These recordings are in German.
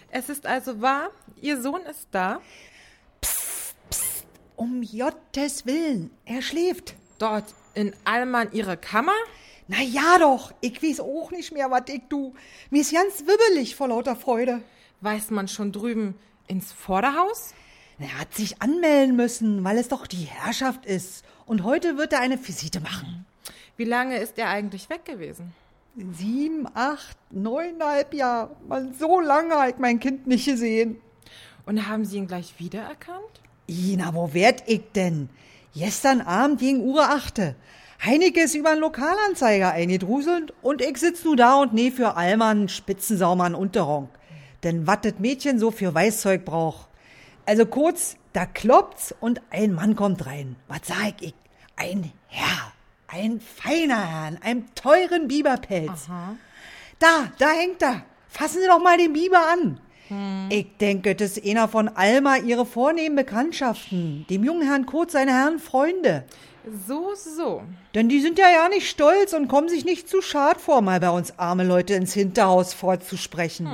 Es ist also wahr, Ihr Sohn ist da? Um Gottes Willen, er schläft. Dort in Alma in Ihrer Kammer? Na ja doch, ich weiß auch nicht mehr, was ich tu. Mir ist ganz wibbelig vor lauter Freude. Weiß man schon drüben ins Vorderhaus? Er hat sich anmelden müssen, weil es doch die Herrschaft ist. Und heute wird er eine Visite machen. Wie lange ist er eigentlich weg gewesen? 7, 8, 9,5 Jahre. Man, so lange habe ich mein Kind nicht gesehen. Und haben Sie ihn gleich wiedererkannt? Na, wo werd ich denn? Gestern Abend gegen Uhr 8. Heineke ist über einen Lokalanzeiger eingedruselt und ich sitz nu da und näh für Allmann Spitzensaumann Unterronk. Denn wat das Mädchen so für Weißzeug braucht. Also kurz, da kloppt's und ein Mann kommt rein. Was sag ich? Ein Herr, ein feiner Herr, in einem teuren Biberpelz. Aha. Da hängt er. Fassen Sie doch mal den Biber an. Ich denke, das ist einer von Alma, ihre vornehmen Bekanntschaften. Dem jungen Herrn Kurt seine Herren Freunde. So. Denn die sind ja nicht stolz und kommen sich nicht zu schad vor, mal bei uns arme Leute ins Hinterhaus vorzusprechen.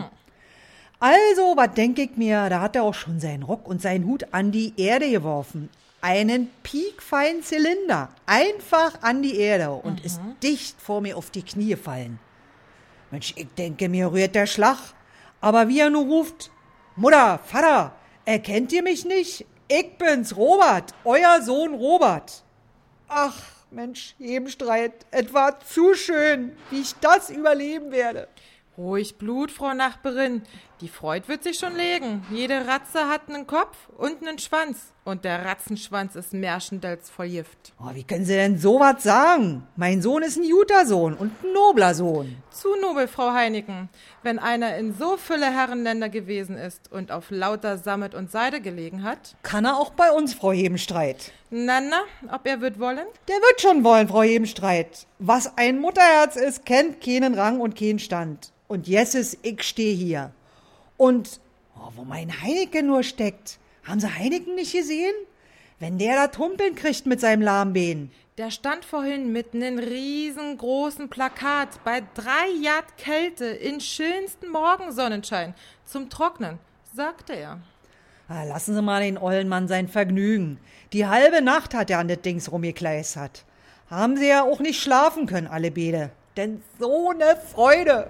Also, was denk ich mir, da hat er auch schon seinen Rock und seinen Hut an die Erde geworfen. Einen piekfeinen Zylinder, einfach an die Erde und ist dicht vor mir auf die Knie gefallen. Mensch, ich denke, mir rührt der Schlag. Aber wie er nur ruft, Mutter, Vater, erkennt ihr mich nicht? Ich bin's, Robert, euer Sohn Robert. Ach, Mensch, Hebenstreit, es war zu schön, wie ich das überleben werde. Ruhig Blut, Frau Nachbarin. Die Freud wird sich schon legen. Jede Ratze hat einen Kopf und einen Schwanz. Und der Ratzenschwanz ist märchendells voll Gift. Oh, wie können Sie denn sowas sagen? Mein Sohn ist ein guter Sohn und ein nobler Sohn. Zu nobel, Frau Heineken. Wenn einer in so Fülle Herrenländer gewesen ist und auf lauter Sammet und Seide gelegen hat. Kann er auch bei uns, Frau Hebenstreit. Na, ob er wird wollen? Der wird schon wollen, Frau Hebenstreit. Was ein Mutterherz ist, kennt keinen Rang und keinen Stand. Und jesses, ich steh hier. Und, wo mein Heineken nur steckt, haben Sie Heineken nicht gesehen? Wenn der da Tumpeln kriegt mit seinem Lahmbein. Der stand vorhin mit einem riesengroßen Plakat bei 3 Grad Kälte in schönsten Morgensonnenschein zum Trocknen, sagte er. Lassen Sie mal den ollen Mann sein Vergnügen. Die halbe Nacht hat er an das Dings rumgekleistert. Haben Sie ja auch nicht schlafen können, alle beide. Denn so ne Freude.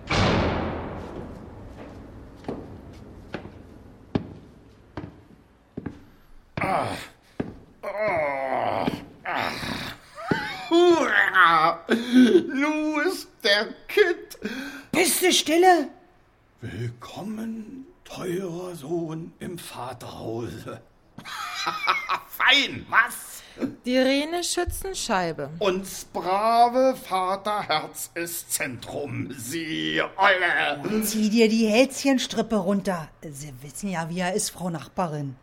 Hurra! Nu ist der Kind. Bist du stille? Willkommen, teurer Sohn im Vaterhause. Fein, was? Die reine Schützenscheibe. Uns brave Vaterherz ist Zentrum, Sie Eule. Zieh dir die Hälschenstrippe runter. Sie wissen ja, wie er ist, Frau Nachbarin.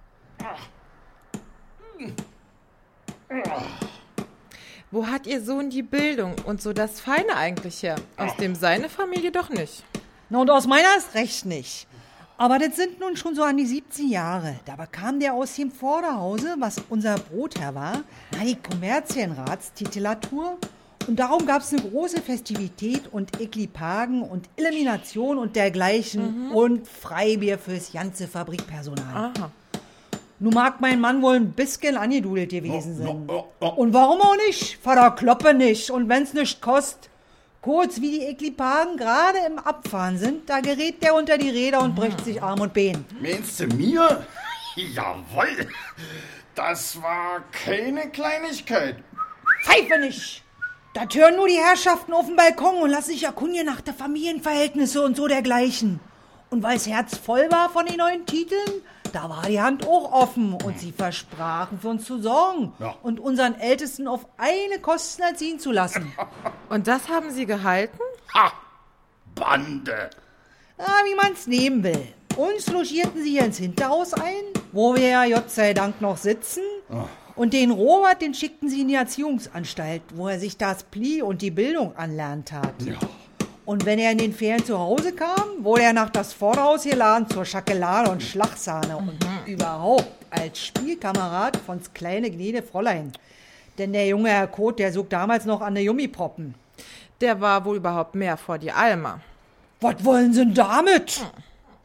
Wo hat Ihr Sohn die Bildung und so das Feine eigentlich her? Aus dem seine Familie doch nicht. Na, und aus meiner ist recht nicht. Aber das sind nun schon so an die 17 Jahre. Da bekam der aus dem Vorderhause, was unser Brotherr war, die Kommerzienratstitulatur. Und darum gab es eine große Festivität und Eklipagen und Elimination und dergleichen und Freibier fürs ganze Fabrikpersonal. Aha. Nun mag mein Mann wohl ein bisschen angedudelt gewesen sein. Und warum auch nicht? Vater Kloppe nicht. Und wenn's nicht kostet. Kurz wie die Eklipagen gerade im Abfahren sind, da gerät der unter die Räder und bricht sich Arm und Bein. Meinst du mir? Jawohl. Das war keine Kleinigkeit. Pfeife nicht! Da hören nur die Herrschaften auf dem Balkon und lassen sich erkundigen nach der Familienverhältnisse und so dergleichen. Und weil's Herz voll war von den neuen Titeln, da war die Hand auch offen und sie versprachen, für uns zu sorgen und unseren Ältesten auf eine Kosten erziehen zu lassen. Und das haben Sie gehalten? Ha! Bande. Wie man's nehmen will. Uns logierten sie hier ins Hinterhaus ein, wo wir ja Gott sei Dank noch sitzen. Und den Robert, den schickten sie in die Erziehungsanstalt, wo er sich das Pli und die Bildung anlernt hat. Ja. Und wenn er in den Ferien zu Hause kam, wurde er nach das Vorderhaus geladen zur Schakelade und Schlagsahne und überhaupt als Spielkamerad von's kleine gnädige Fräulein. Denn der junge Herr Kot, der sucht damals noch an der Jummiproppen. Der war wohl überhaupt mehr vor die Alma. Was wollen Sie denn damit?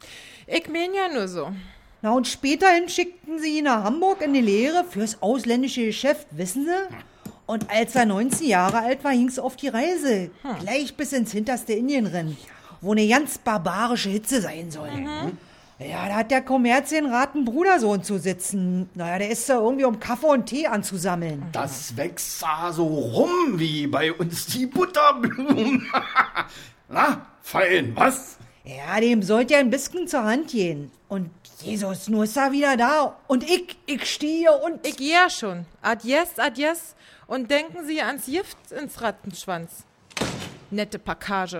Ich mein ja nur so. Na und späterhin schickten sie ihn nach Hamburg in die Lehre fürs ausländische Geschäft, wissen Sie? Und als er 19 Jahre alt war, ging's auf die Reise. Gleich bis ins hinterste Indienrennen, wo eine ganz barbarische Hitze sein soll. Ja, da hat der Kommerzienrat einen Brudersohn zu sitzen. Naja, der ist da irgendwie, um Kaffee und Tee anzusammeln. Das wächst da so rum wie bei uns die Butterblumen. Na, fein, was? Ja, dem sollte ja ein bisschen zur Hand gehen. Und Jesus, nur ist er wieder da. Und ich stehe und... Ich geh ja schon. Adies, adies. Und denken Sie ans Gift ins Rattenschwanz. Nette Package.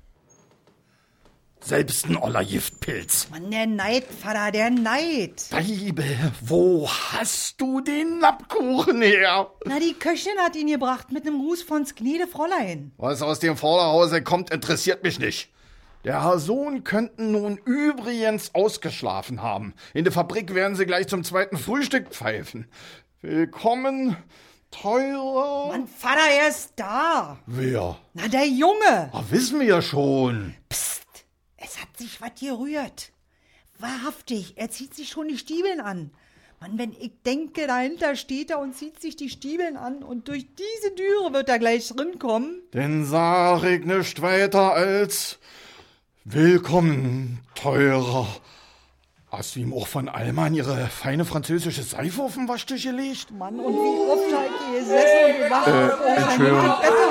Selbst ein oller Giftpilz. Mann, der Neid, Vater, der Neid. Weibel, wo hast du den Lappkuchen her? Na, die Köchin hat ihn gebracht mit einem Gruß von's gnädige Fräulein. Was aus dem Vorderhause kommt, interessiert mich nicht. Der Herr Sohn könnten nun übrigens ausgeschlafen haben. In der Fabrik werden sie gleich zum zweiten Frühstück pfeifen. Willkommen, teurer... Mann, Vater, er ist da. Wer? Na, der Junge. Ach, wissen wir ja schon. Psst, es hat sich was gerührt. Wahrhaftig, er zieht sich schon die Stiebeln an. Mann, wenn ich denke, dahinter steht er und zieht sich die Stiebeln an und durch diese Türe wird er gleich drinkommen. Denn sag ich nicht weiter als... Willkommen, teurer. Hast du ihm auch von Alman ihre feine französische Seife auf den Waschtisch gelegt? Mann, und wie oft hat er gesessen und gewacht und Entschuldigung.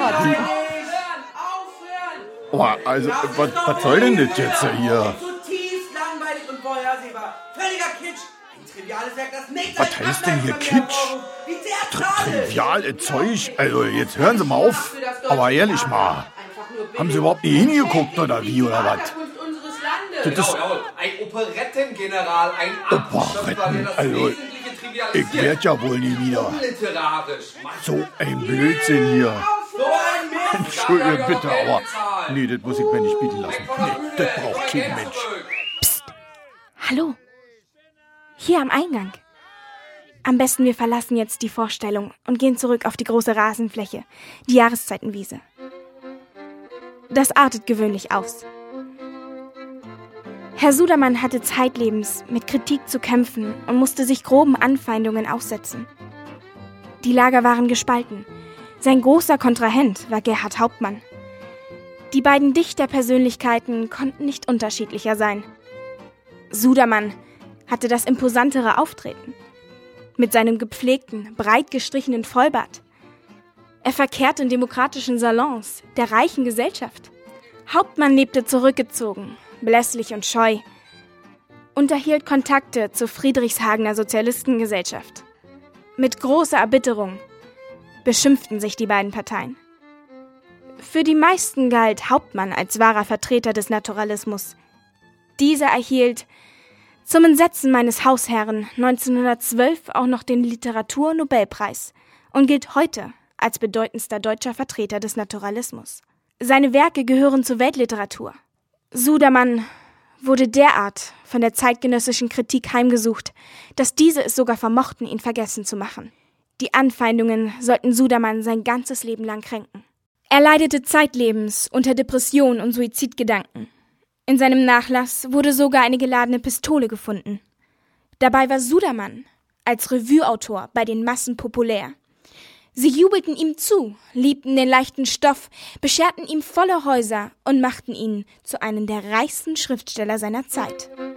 Oh, also, was soll denn das jetzt hier? Zutiefst langweilig und vorhersehbar. Völliger Kitsch. Ein triviales Werk, das nichts Was heißt denn hier Kitsch? Triviale Zeug? Also, jetzt hören Sie mal auf. Aber ehrlich mal. Haben Sie überhaupt nie hingeguckt oder wie oder was? Das ist ein Operettengeneral, ein Operetten, also, ich werd ja wohl nie wieder. So ein Blödsinn hier. Entschuldige bitte, aber nee, das muss ich mir nicht bieten lassen. Nee, das braucht kein Mensch. Psst. Hallo. Hier am Eingang. Am besten wir verlassen jetzt die Vorstellung und gehen zurück auf die große Rasenfläche, die Jahreszeitenwiese. Das artet gewöhnlich aus. Herr Sudermann hatte zeitlebens mit Kritik zu kämpfen und musste sich groben Anfeindungen aussetzen. Die Lager waren gespalten. Sein großer Kontrahent war Gerhard Hauptmann. Die beiden Dichterpersönlichkeiten konnten nicht unterschiedlicher sein. Sudermann hatte das imposantere Auftreten. Mit seinem gepflegten, breit gestrichenen Vollbart. Er verkehrte in demokratischen Salons der reichen Gesellschaft. Hauptmann lebte zurückgezogen, blässlich und scheu, unterhielt Kontakte zur Friedrichshagener Sozialistengesellschaft. Mit großer Erbitterung beschimpften sich die beiden Parteien. Für die meisten galt Hauptmann als wahrer Vertreter des Naturalismus. Dieser erhielt zum Entsetzen meines Hausherren 1912 auch noch den Literaturnobelpreis und gilt heute als bedeutendster deutscher Vertreter des Naturalismus. Seine Werke gehören zur Weltliteratur. Sudermann wurde derart von der zeitgenössischen Kritik heimgesucht, dass diese es sogar vermochten, ihn vergessen zu machen. Die Anfeindungen sollten Sudermann sein ganzes Leben lang kränken. Er leidete zeitlebens unter Depression und Suizidgedanken. In seinem Nachlass wurde sogar eine geladene Pistole gefunden. Dabei war Sudermann als Revueautor bei den Massen populär. Sie jubelten ihm zu, liebten den leichten Stoff, bescherten ihm volle Häuser und machten ihn zu einem der reichsten Schriftsteller seiner Zeit.